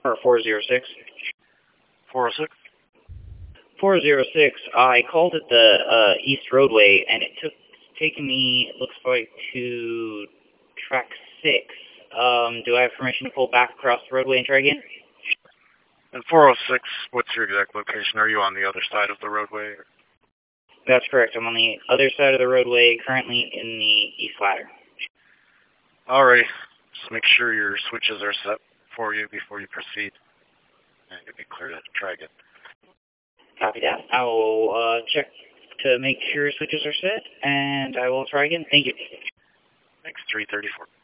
Or 406? 406? 406, I called at the East Roadway, and it's taken me, it looks like, to track 6. Do I have permission to pull back across the roadway and try again? And 406, what's your exact location? Are you on the other side of the roadway? That's correct. I'm on the other side of the roadway, currently in the East Ladder. Alright. Just make sure your switches are set for you before you proceed. And you'll be clear to try again. Copy that. I will check to make sure switches are set, and I will try again. Thank you. Thanks, 334.